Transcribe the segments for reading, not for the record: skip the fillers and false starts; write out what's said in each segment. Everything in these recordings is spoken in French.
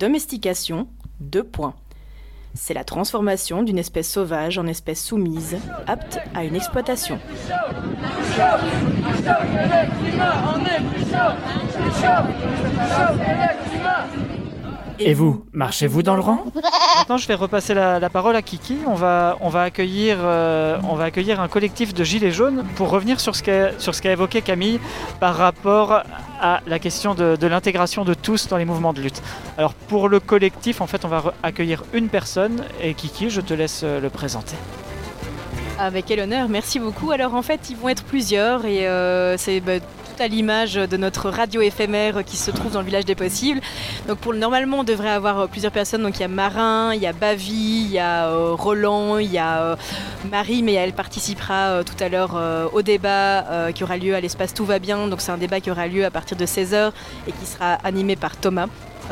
domestication, 2 points. C'est la transformation d'une espèce sauvage en espèce soumise, apte à une exploitation. Et vous, marchez-vous dans le rang ? Maintenant, je vais repasser la parole à Kiki. On va accueillir un collectif de gilets jaunes pour revenir sur ce qu'a évoqué Camille par rapport à la question de l'intégration de tous dans les mouvements de lutte. Alors, pour le collectif, en fait, on va accueillir une personne. Et Kiki, je te laisse le présenter. Avec quel honneur, merci beaucoup. Alors en fait, ils vont être plusieurs et c'est tout à l'image de notre radio éphémère qui se trouve dans le village des possibles. Donc normalement, on devrait avoir plusieurs personnes. Donc il y a Marin, il y a Bavi, il y a Roland, il y a Marie, mais elle participera tout à l'heure au débat qui aura lieu à l'espace Tout va bien. Donc c'est un débat qui aura lieu à partir de 16h et qui sera animé par Thomas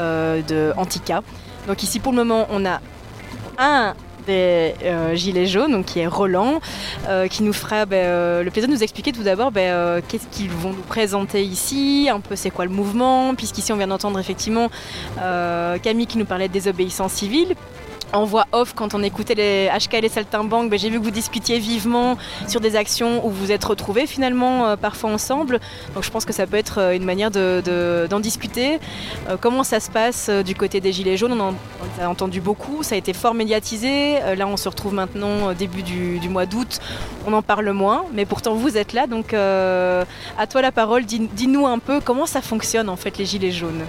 de Antica. Donc ici, pour le moment, on a un des gilets jaunes, donc qui est Roland, qui nous fera le plaisir de nous expliquer tout d'abord qu'est-ce qu'ils vont nous présenter ici, un peu c'est quoi le mouvement, puisqu'ici on vient d'entendre effectivement Camille qui nous parlait de désobéissance civile. En voix off, quand on écoutait les HK et les Saltimbanques, j'ai vu que vous discutiez vivement sur des actions où vous vous êtes retrouvés finalement parfois ensemble. Donc je pense que ça peut être une manière d'en discuter. Comment ça se passe du côté des Gilets jaunes ? On a entendu beaucoup, ça a été fort médiatisé. Là on se retrouve maintenant début du mois d'août, on en parle moins, mais pourtant vous êtes là. Donc à toi la parole, dis-nous un peu comment ça fonctionne en fait les Gilets jaunes.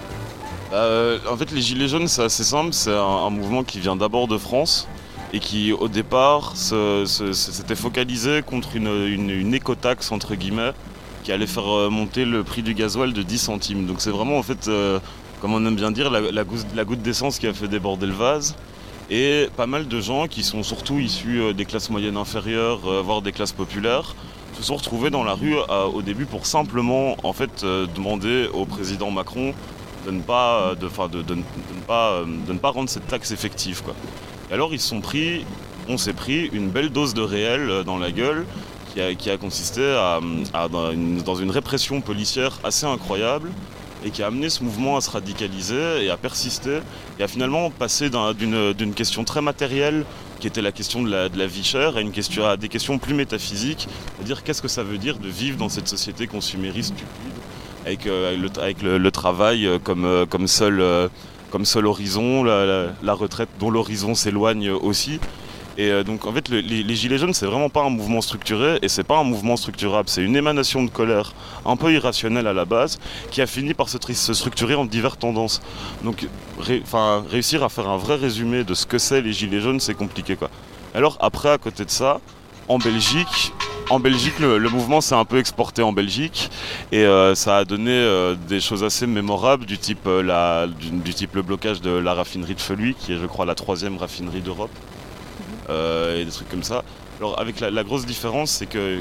En fait, les Gilets jaunes, c'est assez simple. C'est un mouvement qui vient d'abord de France et qui, au départ, s'était focalisé contre une écotaxe, entre guillemets, qui allait faire monter le prix du gasoil de 10 centimes. Donc c'est vraiment, en fait, comme on aime bien dire, la goutte d'essence qui a fait déborder le vase. Et pas mal de gens qui sont surtout issus des classes moyennes inférieures, voire des classes populaires, se sont retrouvés dans la rue au début pour simplement, en fait, demander au président Macron de ne pas rendre cette taxe effective, quoi. Et alors on s'est pris une belle dose de réel dans la gueule qui a consisté dans une répression policière assez incroyable et qui a amené ce mouvement à se radicaliser et à persister et à finalement passer d'une question très matérielle qui était la question de la vie chère à des questions plus métaphysiques, c'est-à-dire qu'est-ce que ça veut dire de vivre dans cette société consumériste stupide avec le travail comme seul horizon, la retraite dont l'horizon s'éloigne aussi. Et donc en fait les Gilets jaunes c'est vraiment pas un mouvement structuré et c'est pas un mouvement structurable, c'est une émanation de colère un peu irrationnelle à la base qui a fini par se structurer en diverses tendances. Donc réussir à faire un vrai résumé de ce que c'est les Gilets jaunes c'est compliqué, quoi. Alors après à côté de ça, en Belgique, le mouvement s'est un peu exporté en Belgique et ça a donné des choses assez mémorables du type le blocage de la raffinerie de Feluy, qui est je crois la 3e raffinerie d'Europe, et des trucs comme ça. Alors avec la grosse différence, c'est que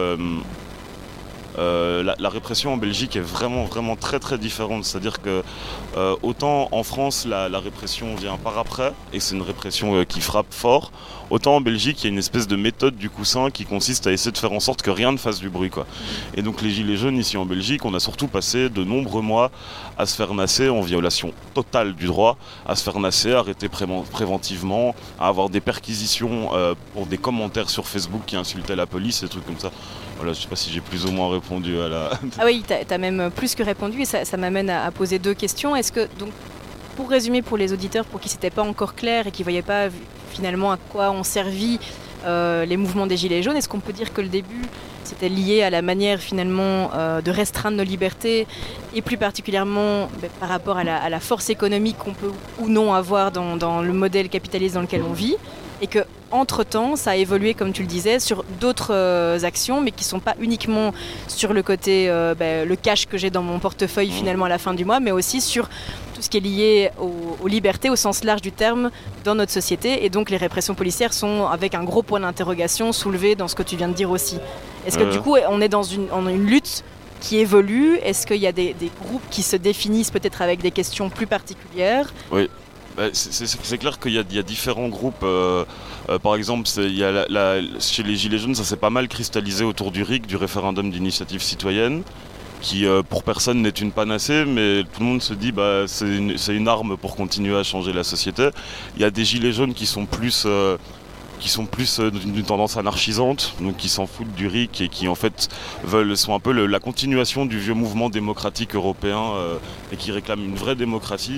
la répression en Belgique est vraiment, vraiment très très différente. C'est-à-dire que autant en France la répression vient par après et c'est une répression qui frappe fort, autant en Belgique il y a une espèce de méthode du coussin qui consiste à essayer de faire en sorte que rien ne fasse du bruit, quoi. Et donc les Gilets jaunes ici en Belgique, on a surtout passé de nombreux mois à se faire nasser en violation totale du droit, à se faire nasser, arrêter préventivement, à avoir des perquisitions pour des commentaires sur Facebook qui insultaient la police, des trucs comme ça. Voilà, je sais pas si j'ai plus ou moins répondu à la... Ah oui, t'as même plus que répondu et ça m'amène à poser 2 questions. Est-ce que, donc, pour résumer pour les auditeurs, pour qui c'était pas encore clair et qui voyaient pas finalement à quoi ont servi les mouvements des Gilets jaunes, est-ce qu'on peut dire que le début c'était lié à la manière finalement de restreindre nos libertés et plus particulièrement par rapport à la force économique qu'on peut ou non avoir dans le modèle capitaliste dans lequel on vit, et que entre-temps, ça a évolué, comme tu le disais, sur d'autres actions, mais qui ne sont pas uniquement sur le côté, le cash que j'ai dans mon portefeuille finalement à la fin du mois, mais aussi sur tout ce qui est lié aux libertés au sens large du terme dans notre société. Et donc les répressions policières sont avec un gros point d'interrogation soulevé dans ce que tu viens de dire aussi. Est-ce que du coup, on est dans une lutte qui évolue ? Est-ce qu'il y a des groupes qui se définissent peut-être avec des questions plus particulières ? Oui. C'est clair qu'il y a différents groupes. Par exemple, chez les Gilets jaunes, ça s'est pas mal cristallisé autour du RIC, du référendum d'initiative citoyenne, qui pour personne n'est une panacée, mais tout le monde se dit c'est une arme pour continuer à changer la société. Il y a des gilets jaunes qui sont plus d'une tendance anarchisante, donc qui s'en foutent du RIC et qui en fait sont un peu la continuation du vieux mouvement démocratique européen et qui réclament une vraie démocratie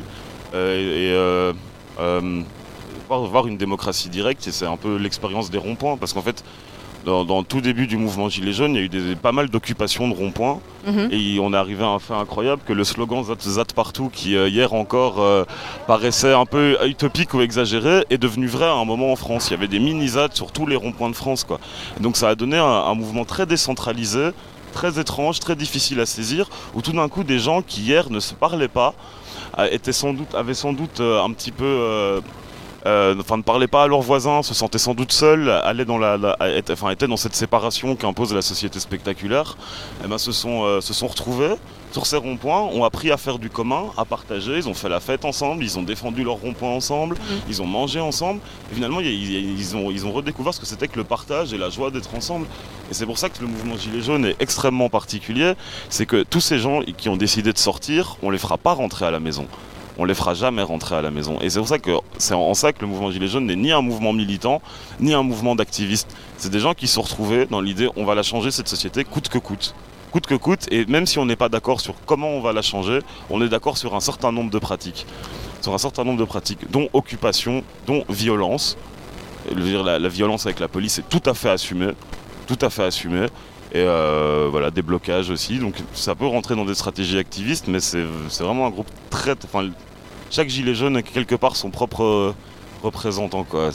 voir une démocratie directe, et c'est un peu l'expérience des ronds-points, parce qu'en fait dans tout début du mouvement Gilets jaunes, il y a eu pas mal d'occupations de ronds-points, et on est arrivé à un fait incroyable que le slogan Zat partout, qui hier encore paraissait un peu utopique ou exagéré, est devenu vrai à un moment en France. Il y avait des mini-Zat sur tous les ronds-points de France, quoi. Et donc ça a donné un mouvement très décentralisé, très étrange, très difficile à saisir, où tout d'un coup des gens qui hier ne se parlaient pas avaient sans doute un petit peu... ne parlaient pas à leurs voisins, se sentaient sans doute seuls, étaient dans cette séparation qu'impose la société spectaculaire, et se sont retrouvés sur ces ronds-points, ont appris à faire du commun, à partager, ils ont fait la fête ensemble, ils ont défendu leurs ronds-points ensemble, ils ont mangé ensemble, et finalement ils ont redécouvert ce que c'était que le partage et la joie d'être ensemble. Et c'est pour ça que le mouvement Gilets jaunes est extrêmement particulier, c'est que tous ces gens qui ont décidé de sortir, on les fera pas rentrer à la maison. On les fera jamais rentrer à la maison. Et c'est pour ça que c'est en ça que le mouvement Gilets jaunes n'est ni un mouvement militant, ni un mouvement d'activistes. C'est des gens qui se sont retrouvés dans l'idée on va la changer cette société coûte que coûte. Coûte que coûte, et même si on n'est pas d'accord sur comment on va la changer, on est d'accord sur un certain nombre de pratiques. Sur un certain nombre de pratiques, dont occupation, dont violence. La violence avec la police est tout à fait assumée. Tout à fait assumée. Et voilà, des blocages aussi, donc ça peut rentrer dans des stratégies activistes, mais c'est vraiment un groupe chaque gilet jaune a quelque part son propre représentant, quoi.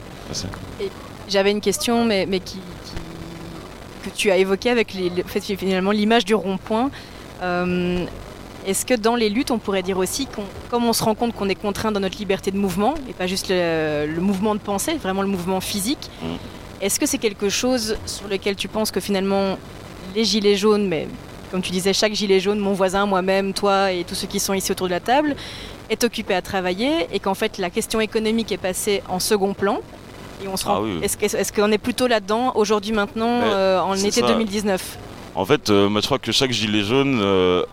J'avais une question, mais que tu as évoquée avec finalement l'image du rond-point. Est-ce que dans les luttes, on pourrait dire aussi, comme on se rend compte qu'on est contraint dans notre liberté de mouvement, et pas juste le mouvement de pensée, vraiment le mouvement physique, est-ce que c'est quelque chose sur lequel tu penses que finalement les gilets jaunes, mais comme tu disais, chaque gilet jaune, mon voisin, moi-même, toi et tous ceux qui sont ici autour de la table, est occupé à travailler, et qu'en fait la question économique est passée en second plan, et on se rend... oui. Est-ce qu'on est plutôt là-dedans aujourd'hui maintenant, en été 2019 ? En fait, je crois que chaque gilet jaune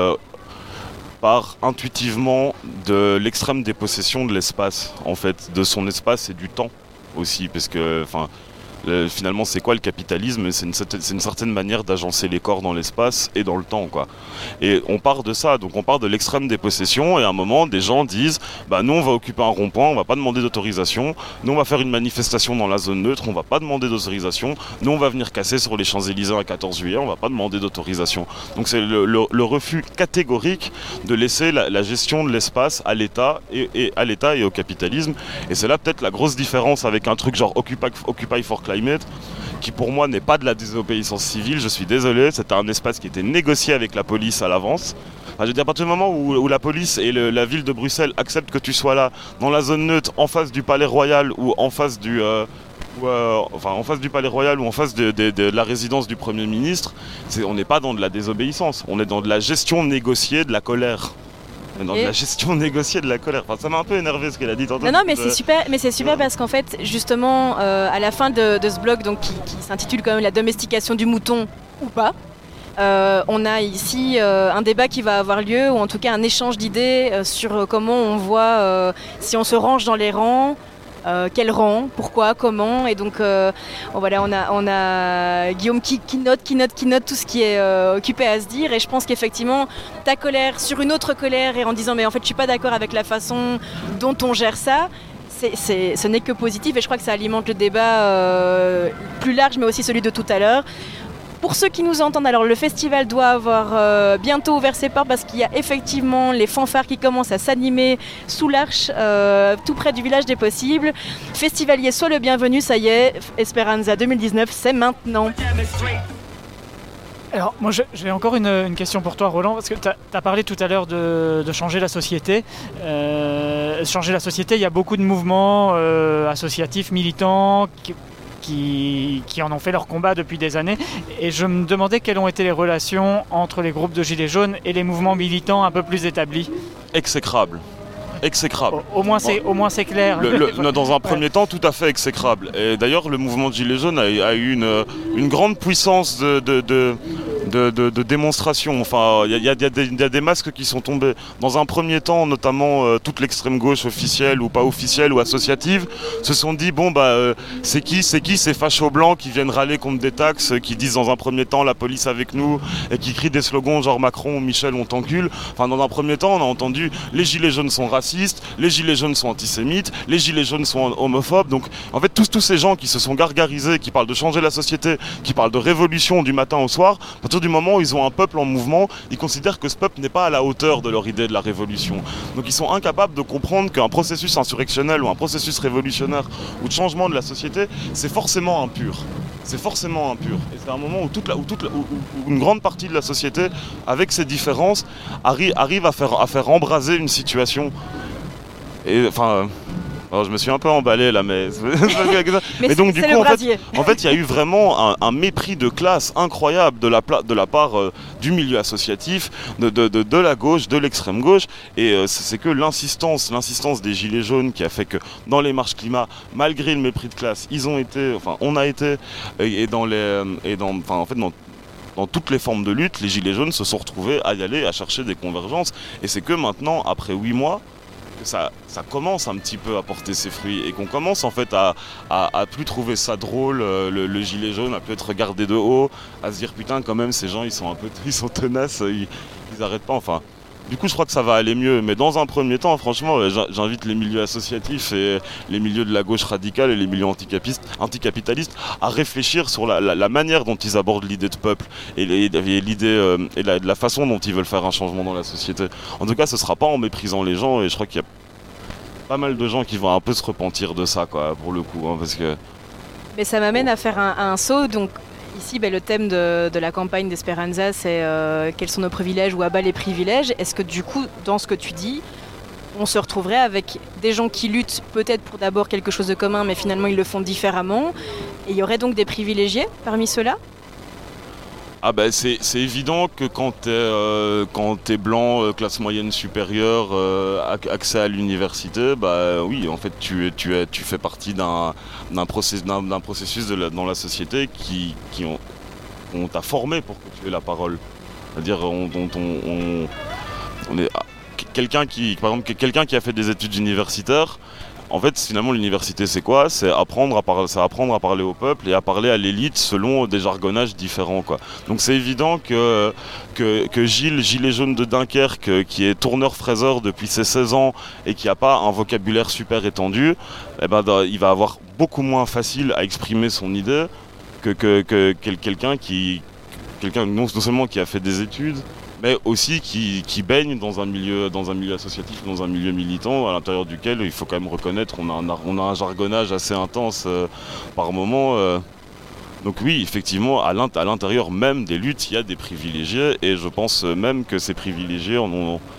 part intuitivement de l'extrême dépossession de l'espace, en fait, de son espace et du temps aussi, parce que finalement, c'est quoi le capitalisme ? C'est une certaine manière d'agencer les corps dans l'espace et dans le temps, quoi. Et on part de ça, donc on part de l'extrême dépossession, et à un moment, des gens disent nous, on va occuper un rond-point, on va pas demander d'autorisation, nous, on va faire une manifestation dans la zone neutre, on va pas demander d'autorisation, nous, on va venir casser sur les Champs-Élysées à 14 juillet, on va pas demander d'autorisation. Donc c'est le refus catégorique de laisser la gestion de l'espace à l'État et au capitalisme, et c'est là peut-être la grosse différence avec un truc genre Occupy for Climate, qui pour moi n'est pas de la désobéissance civile, je suis désolé, c'était un espace qui était négocié avec la police à l'avance. Je veux dire, à partir du moment où la police et la ville de Bruxelles acceptent que tu sois là, dans la zone neutre, en face du Palais Royal ou en face en face du Palais Royal ou en face de la résidence du Premier ministre, on n'est pas dans de la désobéissance, on est dans de la gestion négociée de la colère. Dans la gestion négociée de la colère. Ça m'a un peu énervé ce qu'elle a dit tantôt. Non, mais c'est super parce qu'en fait, justement, à la fin de ce blog, donc, qui s'intitule quand même La domestication du mouton ou pas, on a ici un débat qui va avoir lieu, ou en tout cas un échange d'idées sur comment on voit si on se range dans les rangs, quel rang, pourquoi, comment, et donc voilà, on a Guillaume qui note tout ce qui est occupé à se dire, et je pense qu'effectivement ta colère sur une autre colère, et en disant mais en fait je suis pas d'accord avec la façon dont on gère ça, ce n'est que positif, et je crois que ça alimente le débat plus large, mais aussi celui de tout à l'heure. Pour ceux qui nous entendent, alors le festival doit avoir bientôt ouvert ses portes parce qu'il y a effectivement les fanfares qui commencent à s'animer sous l'Arche, tout près du village des possibles. Festivalier, sois le bienvenu, ça y est, Esperanza 2019, c'est maintenant. Alors moi j'ai encore une question pour toi, Roland, parce que tu as parlé tout à l'heure de changer la société. Changer la société, il y a beaucoup de mouvements associatifs, militants, qui en ont fait leur combat depuis des années, et je me demandais quelles ont été les relations entre les groupes de gilets jaunes et les mouvements militants un peu plus établis. Exécrable. Au moins c'est clair. Dans un premier temps, tout à fait exécrable. Et d'ailleurs, le mouvement de Gilets jaunes a eu une grande puissance de démonstration. Enfin, il y a des masques qui sont tombés. Dans un premier temps, notamment toute l'extrême gauche officielle ou pas officielle ou associative, se sont dit c'est qui ces fachos blancs qui viennent râler contre des taxes, qui disent dans un premier temps la police avec nous et qui crient des slogans genre Macron ou Michel on t'encule. Enfin, dans un premier temps, on a entendu les gilets jaunes sont racistes, les gilets jaunes sont antisémites, les gilets jaunes sont homophobes. Donc en fait tous ces gens qui se sont gargarisés, qui parlent de changer la société, qui parlent de révolution du matin au soir, à partir du moment où ils ont un peuple en mouvement, ils considèrent que ce peuple n'est pas à la hauteur de leur idée de la révolution. Donc ils sont incapables de comprendre qu'un processus insurrectionnel ou un processus révolutionnaire ou de changement de la société, c'est forcément impur. C'est forcément impur. Et c'est un moment où où une grande partie de la société, avec ses différences, arrive à faire embraser une situation. Et enfin... Alors, je me suis un peu emballé là, mais donc du coup, en fait, il y a eu vraiment un mépris de classe incroyable de la part du milieu associatif, de la gauche, de l'extrême gauche, et c'est que l'insistance des gilets jaunes qui a fait que dans les marches climat, malgré le mépris de classe, on a été, dans toutes les formes de lutte, les gilets jaunes se sont retrouvés à y aller, à chercher des convergences, et c'est que maintenant, après 8 mois, ça commence un petit peu à porter ses fruits et qu'on commence en fait à plus trouver ça drôle, le gilet jaune, à plus être regardé de haut, à se dire putain quand même ces gens ils sont tenaces, ils arrêtent pas, enfin. Du coup je crois que ça va aller mieux, mais dans un premier temps franchement j'invite les milieux associatifs et les milieux de la gauche radicale et les milieux anticapitalistes à réfléchir sur la manière dont ils abordent l'idée de peuple et l'idée et la façon dont ils veulent faire un changement dans la société. En tout cas ce sera pas en méprisant les gens, et je crois qu'il y a pas mal de gens qui vont un peu se repentir de ça quoi, pour le coup, hein, parce que... Mais ça m'amène à faire un saut, donc ici, le thème de la campagne d'Esperanza, c'est quels sont nos privilèges ou à bas les privilèges. Est-ce que du coup, dans ce que tu dis, on se retrouverait avec des gens qui luttent peut-être pour d'abord quelque chose de commun, mais finalement ils le font différemment, et il y aurait donc des privilégiés parmi ceux-là ? Ah c'est évident que quand t'es blanc, classe moyenne supérieure, accès à l'université, oui, en fait tu fais partie d'un processus dans la société on t'a formé pour que tu aies la parole. C'est-à-dire dont on est quelqu'un qui a fait des études universitaires. En fait, finalement, l'université, c'est quoi ? C'est apprendre à parler au peuple et à parler à l'élite selon des jargonnages différents, quoi. Donc c'est évident que Gilet jaune de Dunkerque, qui est tourneur-fraiseur depuis ses 16 ans et qui n'a pas un vocabulaire super étendu, il va avoir beaucoup moins facile à exprimer son idée que quelqu'un non seulement qui a fait des études, mais aussi qui baigne dans un milieu associatif, dans un milieu militant, à l'intérieur duquel il faut quand même reconnaître on a un jargonnage assez intense par moment. Donc oui, effectivement, à l'intérieur même des luttes, il y a des privilégiés, et je pense même que ces privilégiés en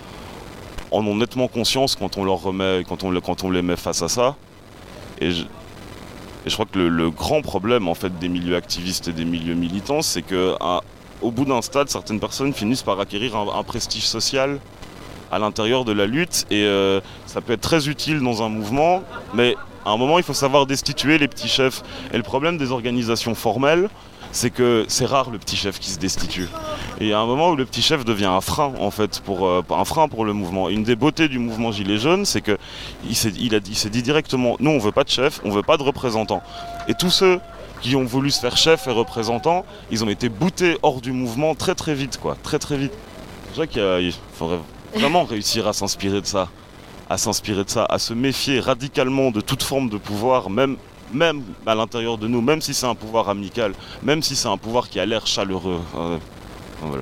ont nettement conscience quand on les met face à ça. Et je crois que le grand problème en fait des milieux activistes et des milieux militants, c'est que au bout d'un stade, certaines personnes finissent par acquérir un prestige social à l'intérieur de la lutte, et ça peut être très utile dans un mouvement, mais à un moment il faut savoir destituer les petits chefs. Et le problème des organisations formelles, c'est que c'est rare le petit chef qui se destitue. Et il y a un moment où le petit chef devient un frein en fait, un frein pour le mouvement. Et une des beautés du mouvement Gilets jaunes, c'est qu'il s'est dit directement, nous on veut pas de chef, on veut pas de représentants. Et tous ceux qui ont voulu se faire chef et représentant, ils ont été boutés hors du mouvement très très vite, quoi, très très vite. C'est vrai qu'il faudrait vraiment réussir à s'inspirer de ça, à se méfier radicalement de toute forme de pouvoir, même à l'intérieur de nous, même si c'est un pouvoir amical, même si c'est un pouvoir qui a l'air chaleureux. Voilà.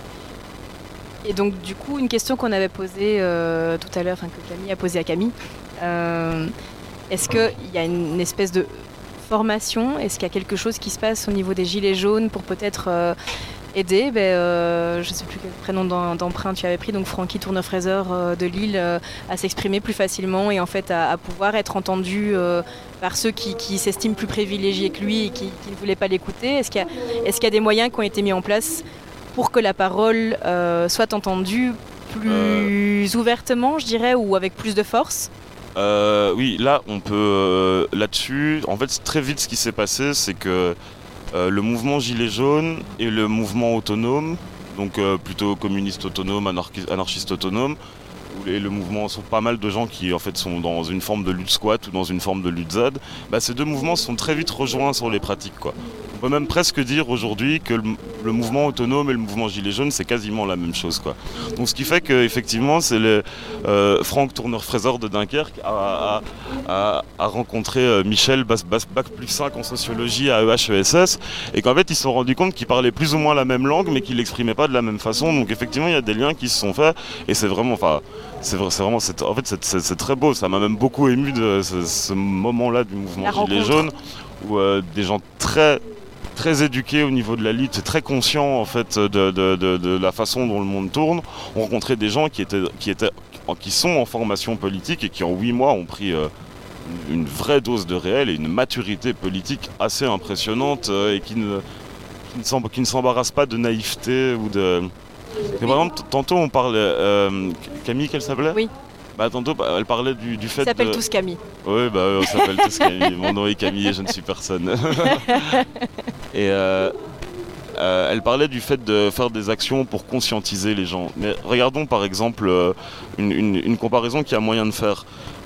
Et donc du coup, une question qu'on avait posée tout à l'heure, que Camille a posée à Camille, est-ce qu'il y a une espèce de formation, est-ce qu'il y a quelque chose qui se passe au niveau des gilets jaunes pour peut-être aider, je ne sais plus quel prénom d'emprunt tu avais pris, donc Francky tourneur-fraiseur de Lille, à s'exprimer plus facilement et en fait à pouvoir être entendu par ceux qui s'estiment plus privilégiés que lui et qui ne voulaient pas l'écouter. Est-ce qu'il y a des moyens qui ont été mis en place pour que la parole soit entendue plus ouvertement, je dirais, ou avec plus de force ? Oui, là on peut là-dessus, en fait très vite ce qui s'est passé, c'est que le mouvement Gilets jaunes et le mouvement autonome, donc plutôt communiste autonome, anarchiste autonome, où le mouvement sont pas mal de gens qui en fait sont dans une forme de lutte squat ou dans une forme de lutte Z. Ces deux mouvements sont très vite rejoints sur les pratiques, quoi. On peut même presque dire aujourd'hui que le mouvement autonome et le mouvement Gilets jaunes c'est quasiment la même chose, quoi. Donc ce qui fait qu'effectivement c'est Franck Tourneur-Fraser de Dunkerque a rencontré Michel Bac+5 en sociologie à EHESS et qu'en fait ils se sont rendus compte qu'ils parlaient plus ou moins la même langue mais qu'ils l'exprimaient pas de la même façon. Donc effectivement il y a des liens qui se sont faits et c'est vraiment, c'est très beau. Ça m'a même beaucoup ému de ce moment-là du mouvement Gilets jaunes où des gens très éduqués au niveau de la lutte, très conscients en fait de la façon dont le monde tourne, ont rencontré des gens qui sont en formation politique et qui en 8 mois ont pris une vraie dose de réel et une maturité politique assez impressionnante et qui ne s'embarrassent pas de naïveté ou de... Et par exemple, tantôt on parlait... Camille, qu'elle s'appelait ? Oui. Tantôt, elle parlait du fait Ils s'appellent tous Camille. Oui, on s'appelle tous Camille. Mon nom est Camille et je ne suis personne. Et elle parlait du fait de faire des actions pour conscientiser les gens. Mais regardons par exemple une comparaison qu'il y a moyen de faire.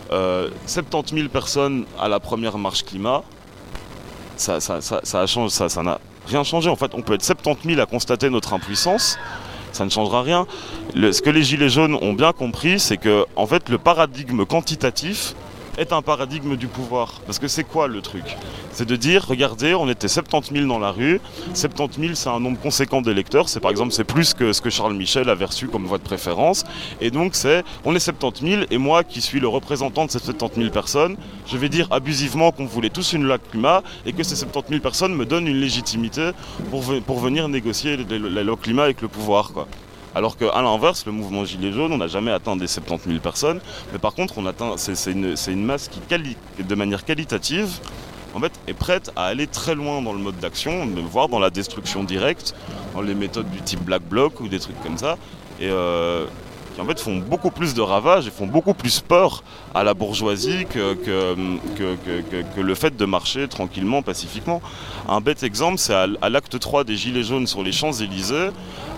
70 000 personnes à la première marche climat, ça n'a rien changé. En fait, on peut être 70 000 à constater notre impuissance. Ça ne changera rien. Ce que les Gilets jaunes ont bien compris, c'est que en fait, le paradigme quantitatif est un paradigme du pouvoir. Parce que c'est quoi le truc ? C'est de dire, regardez, on était 70 000 dans la rue. 70 000, c'est un nombre conséquent d'électeurs. C'est plus que ce que Charles Michel avait reçu comme voix de préférence. Et donc, on est 70 000, et moi, qui suis le représentant de ces 70 000 personnes, je vais dire abusivement qu'on voulait tous une loi climat, et que ces 70 000 personnes me donnent une légitimité pour venir négocier la loi climat avec le pouvoir, quoi. Alors qu'à l'inverse, le mouvement Gilets jaunes, on n'a jamais atteint des 70 000 personnes, mais par contre, c'est une masse qui, de manière qualitative, en fait, est prête à aller très loin dans le mode d'action, voire dans la destruction directe, dans les méthodes du type Black Bloc ou des trucs comme ça, et qui en fait font beaucoup plus de ravages et font beaucoup plus peur à la bourgeoisie que le fait de marcher tranquillement, pacifiquement. Un bête exemple, c'est à l'acte 3 des Gilets jaunes sur les Champs-Élysées.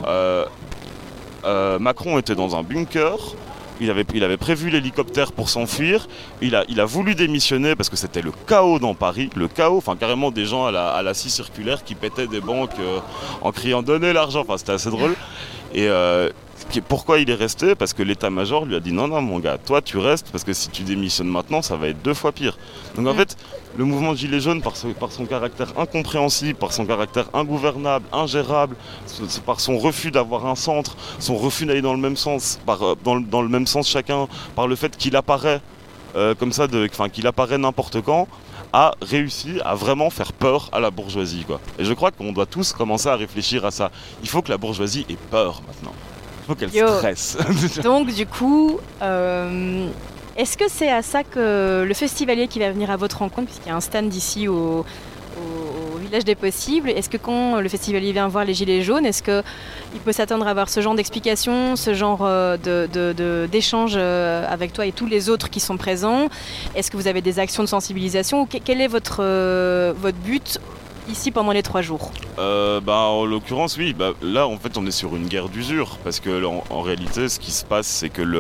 Macron était dans un bunker, il avait prévu l'hélicoptère pour s'enfuir, il a voulu démissionner parce que c'était le chaos dans Paris, carrément des gens à la scie circulaire qui pétaient des banques en criant « Donnez l'argent », c'était assez drôle. Et pourquoi il est resté ? Parce que l'état-major lui a dit « Non, mon gars, toi tu restes parce que si tu démissionnes maintenant, ça va être 2 fois pire ». Donc en fait, le mouvement Gilets jaunes, par son caractère incompréhensible, par son caractère ingouvernable, ingérable, par son refus d'avoir un centre, son refus d'aller dans le même sens, dans le même sens chacun, par le fait qu'il apparaît comme ça, qu'il apparaît n'importe quand, a réussi à vraiment faire peur à la bourgeoisie, quoi. Et je crois qu'on doit tous commencer à réfléchir à ça. Il faut que la bourgeoisie ait peur maintenant. Il faut qu'elle stresse. Donc du coup, est-ce que c'est à ça que le festivalier qui va venir à votre rencontre, puisqu'il y a un stand ici au Village des Possibles, est-ce que quand le festivalier vient voir les Gilets jaunes, est-ce qu'il peut s'attendre à avoir ce genre d'explication, ce genre d'échange avec toi et tous les autres qui sont présents ? Est-ce que vous avez des actions de sensibilisation ? Quel est votre but ici pendant les 3 jours ? En l'occurrence, oui. Là, en fait, on est sur une guerre d'usure parce que en réalité, ce qui se passe, c'est que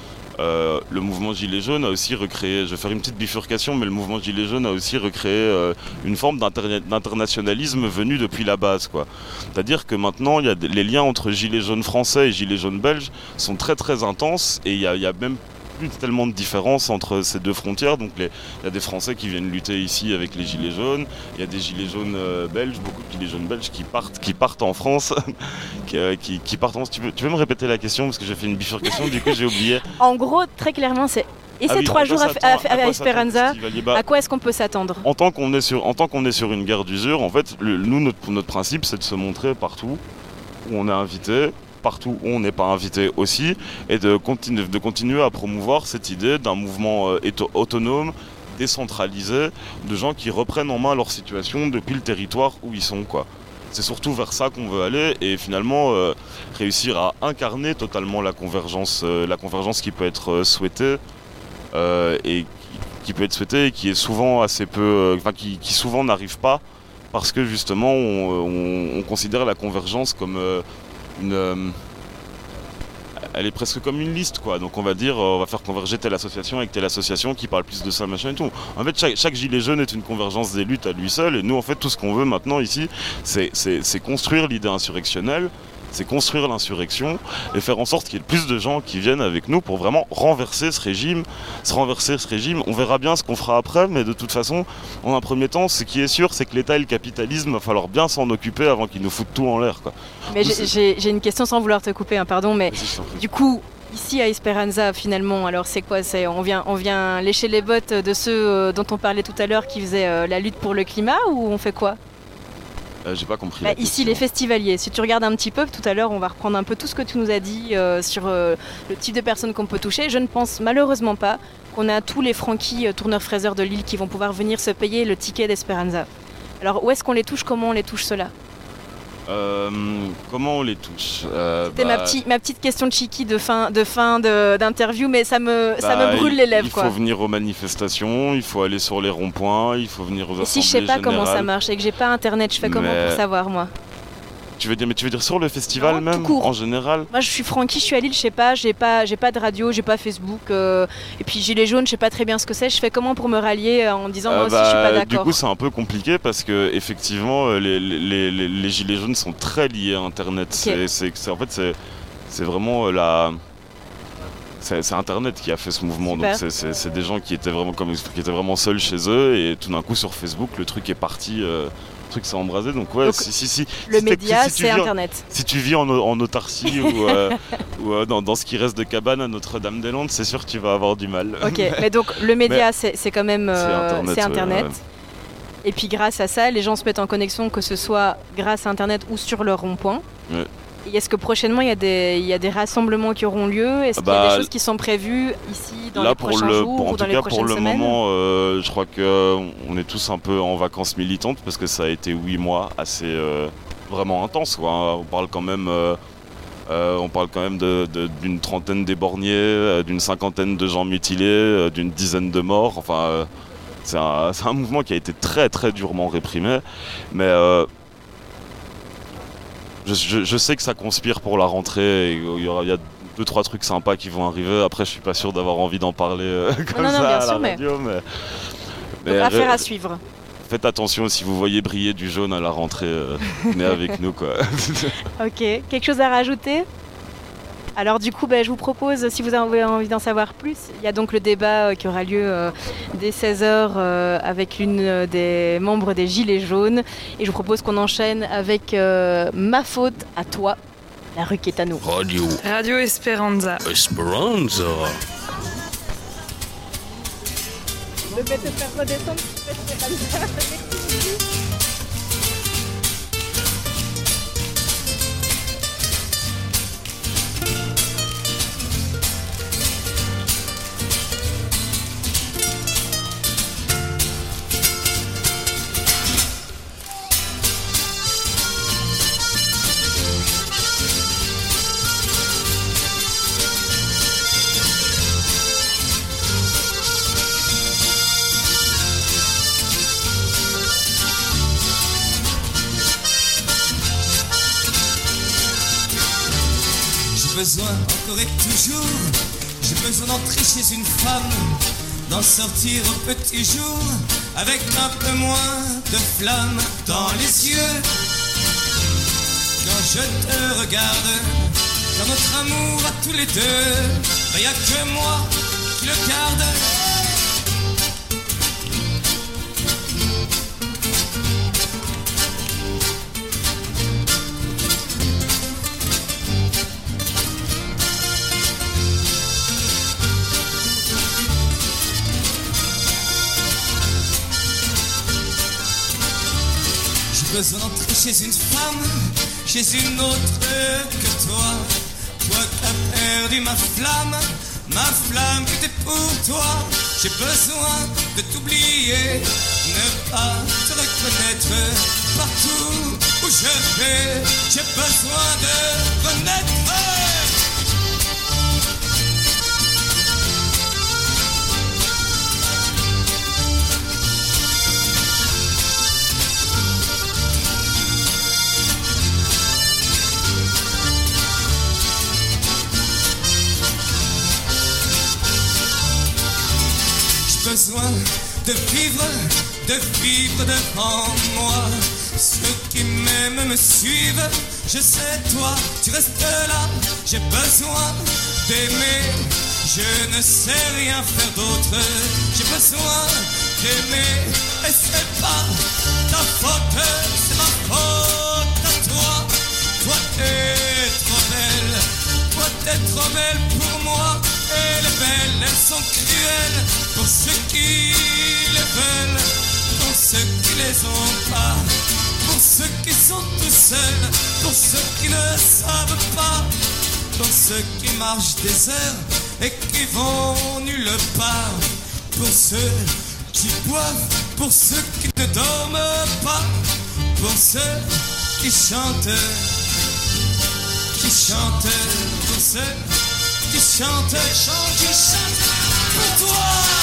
le mouvement Gilets jaunes a aussi recréé, je vais faire une petite bifurcation, mais le mouvement Gilets jaunes a aussi recréé une forme d'internationalisme venu depuis la base, quoi. C'est-à-dire que maintenant, les liens entre Gilets jaunes français et Gilets jaunes belges sont très très intenses et il y a même plus tellement de différence entre ces deux frontières. Donc il y a des Français qui viennent lutter ici avec les Gilets jaunes, il y a des Gilets jaunes belges, beaucoup de Gilets jaunes belges qui partent en France. qui partent en France. Tu peux me répéter la question parce que j'ai fait une bifurcation, du coup j'ai oublié. En gros, très clairement, c'est... Et ces 3 jours à Esperanza, à quoi est-ce qu'on peut s'attendre ? En tant qu'on est sur une guerre d'usure, en fait, notre principe, c'est de se montrer partout où on est invité, partout où on n'est pas invité aussi, et de continuer à promouvoir cette idée d'un mouvement autonome, décentralisé, de gens qui reprennent en main leur situation depuis le territoire où ils sont, quoi. C'est surtout vers ça qu'on veut aller et finalement réussir à incarner totalement la convergence qui peut être souhaitée et qui peut être souhaitée et qui est souvent assez peu, qui souvent n'arrive pas parce que justement on considère la convergence comme elle est presque comme une liste, quoi. Donc on va dire, on va faire converger telle association avec telle association qui parle plus de ça, machin et tout. En fait, chaque gilet jaune est une convergence des luttes à lui seul, et nous, en fait, tout ce qu'on veut maintenant ici, c'est construire l'idée insurrectionnelle, c'est construire l'insurrection, et faire en sorte qu'il y ait plus de gens qui viennent avec nous pour vraiment renverser ce régime. On verra bien ce qu'on fera après, mais de toute façon, en un premier temps, ce qui est sûr, c'est que l'État et le capitalisme, il va falloir bien s'en occuper avant qu'ils nous foutent tout en l'air, quoi. Mais j'ai une question sans vouloir te couper, hein, pardon, mais du coup, ici à Esperanza, finalement, alors c'est quoi? On vient lécher les bottes de ceux dont on parlait tout à l'heure qui faisaient la lutte pour le climat, ou on fait quoi? J'ai pas compris. Ici, les festivaliers. Si tu regardes un petit peu, tout à l'heure, on va reprendre un peu tout ce que tu nous as dit sur le type de personnes qu'on peut toucher. Je ne pense malheureusement pas qu'on a tous les Franquis tourneurs-fraiseurs de Lille qui vont pouvoir venir se payer le ticket d'Esperanza. Alors, où est-ce qu'on les touche? Comment on les touche, ceux-là? Comment on les touche? C'était ma petite question de Chiki de fin d'interview, mais ça me brûle les lèvres. Il faut venir aux manifestations, il faut aller sur les ronds-points, il faut venir aux assemblées générales. Si je sais pas comment ça marche et que j'ai pas internet, je fais comment pour savoir, moi? Tu veux dire sur le festival même, en général? Moi je suis Franquis, je suis à Lille, je sais pas, j'ai pas de radio, j'ai pas Facebook, et puis Gilets jaunes, je sais pas très bien ce que c'est. Je fais comment pour me rallier en disant moi aussi je suis pas d'accord? Du coup c'est un peu compliqué parce que effectivement les Gilets jaunes sont très liés à Internet. Okay. C'est vraiment c'est Internet qui a fait ce mouvement. Super. Donc c'est des gens qui étaient vraiment seuls chez eux, et tout d'un coup sur Facebook le truc est parti. Le truc s'est embrasé, donc ouais. Donc, si le média, c'est Internet. Si tu vis en autarcie ou dans ce qui reste de cabane à Notre-Dame-des-Landes, c'est sûr que tu vas avoir du mal. Ok, mais donc le média, c'est quand même c'est Internet. Ouais. Et puis grâce à ça, les gens se mettent en connexion, que ce soit grâce à Internet ou sur leur rond-point. Ouais. Et est-ce que prochainement il y a des rassemblements qui auront lieu? Est-ce qu'il y a des choses qui sont prévues ici dans les prochains jours ou dans les prochaines semaines? Pour le moment, je crois qu'on est tous un peu en vacances militantes parce que ça a été 8 mois assez vraiment intense, quoi. On parle quand même d'une trentaine d'éborgnés, d'une cinquantaine de gens mutilés, d'une dizaine de morts. Enfin, c'est un mouvement qui a été très très durement réprimé, mais je sais que ça conspire pour la rentrée, et il y a 2-3 trucs sympas qui vont arriver. Après, je suis pas sûr d'avoir envie d'en parler comme ça à la radio, mais affaire à suivre. Faites attention, si vous voyez briller du jaune à la rentrée, venez avec nous, quoi. Ok, quelque chose à rajouter? Alors du coup, je vous propose, si vous avez envie d'en savoir plus, il y a donc le débat qui aura lieu dès 16h avec l'une des membres des Gilets jaunes. Et je vous propose qu'on enchaîne avec Ma faute à toi, la rue qui est à nous. Radio Esperanza. Esperanza. Le fait de faire redescendre, besoin, encore et toujours, j'ai besoin d'entrer chez une femme, d'en sortir au petit jour, avec un peu moins de flamme dans les yeux. Quand je te regarde, dans notre amour à tous les deux, il n'y a que moi qui le garde. J'ai besoin d'entrer chez une femme, chez une autre que toi. Toi qui as perdu ma flamme qui était pour toi. J'ai besoin de t'oublier, ne pas te reconnaître partout où je vais. J'ai besoin de renaître. J'ai besoin de vivre devant moi. Ceux qui m'aiment me suivent, je sais toi, tu restes là. J'ai besoin d'aimer, je ne sais rien faire d'autre. J'ai besoin d'aimer, et c'est pas ta faute, c'est ma faute à toi. Toi t'es trop belle, toi t'es trop belle pour moi. Et les belles, elles sont cruelles pour ceux qui les veulent, pour ceux qui les ont pas, pour ceux qui sont tout seuls, pour ceux qui ne savent pas, pour ceux qui marchent des heures et qui vont nulle part, pour ceux qui boivent, pour ceux qui ne dorment pas, pour ceux qui chantent, pour ceux qui chantent pour toi.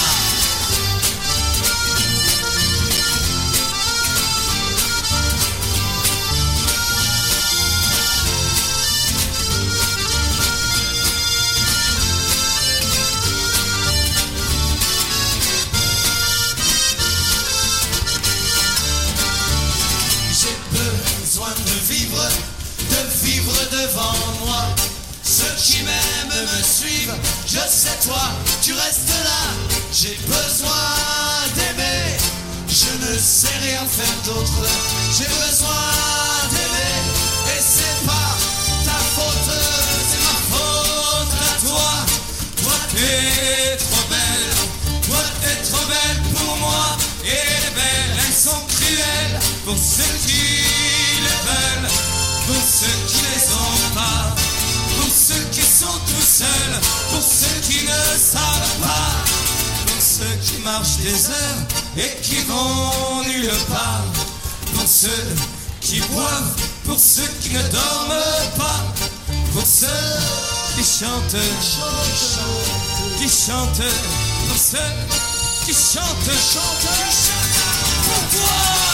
J'ai besoin de vivre devant moi. Ceux qui m'aiment me suivent, je sais toi, tu restes là. J'ai besoin d'aimer, je ne sais rien faire d'autre. J'ai besoin d'aimer, et c'est pas ta faute, c'est ma faute à toi. Toi t'es trop belle pour moi. Et les belles, elles sont cruelles pour ceux qui les veulent, pour ceux qui les ont pas, pour ceux qui sont tout seuls, pour ceux qui ne savent pas, pour ceux qui marchent des heures et qui vont nulle part, pour ceux qui boivent, pour ceux qui ne dorment pas, pour ceux qui chantent, pour ceux qui chantent pour toi.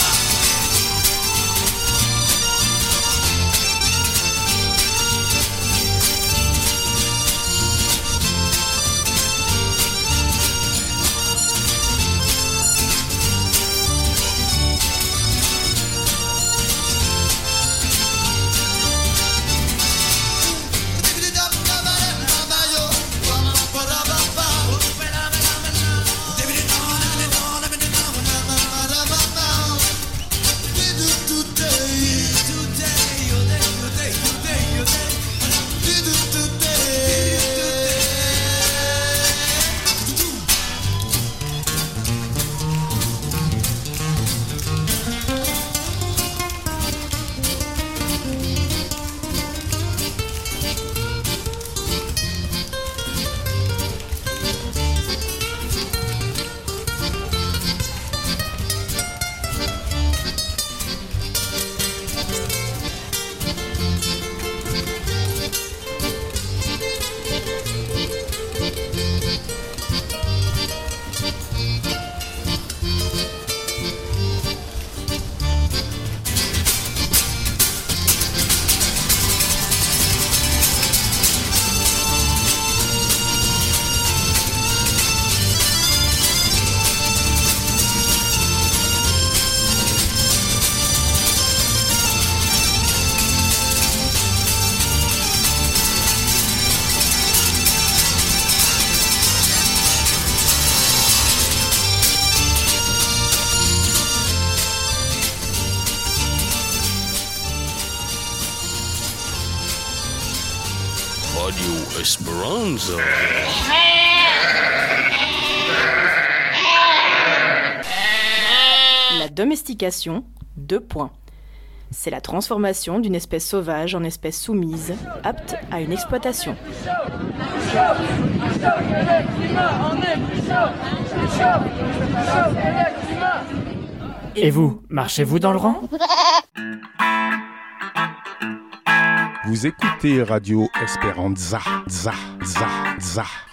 Radio Esperanza. La domestication, 2 points. C'est la transformation d'une espèce sauvage en espèce soumise, apte à une exploitation. Et vous, marchez-vous dans le rang ? Vous écoutez Radio Esperanza, za, za, za.